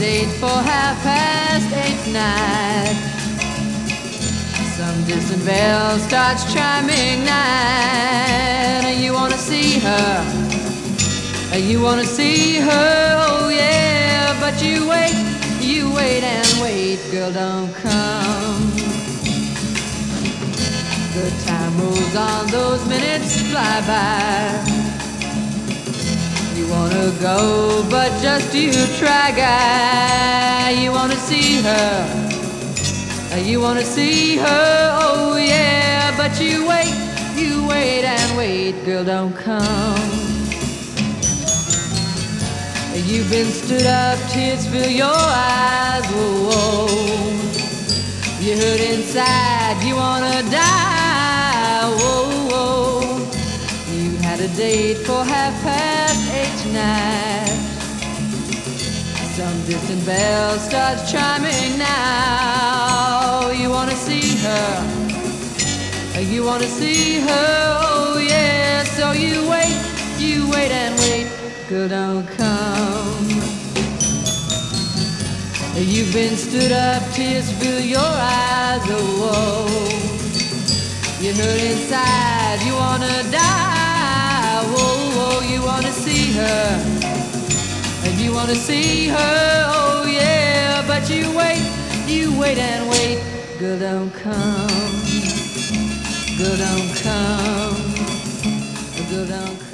date for 8:30 tonight. Some distant bell starts chiming night. You wanna see her, you wanna see her, oh yeah. But you wait and wait, girl, don't come. The time rolls on, those minutes fly by. You wanna go, but just you try, guy. You wanna see her, you wanna see her, oh yeah. But you wait and wait, girl, don't come. You've been stood up, tears fill your eyes, whoa, whoa. You hurt inside, you wanna die, whoa, whoa. You had a date for 8:30 tonight. Some distant bell starts chiming now. You wanna see her, you wanna see her, oh yeah. So you wait and wait, girl, don't come. You've been stood up, tears fill your eyes, oh whoa. You hurt inside, you wanna die, whoa, whoa. You wanna see her, and you wanna see her, oh yeah. But you wait and wait, girl, don't come. Girl, don't come. Girl, don't come.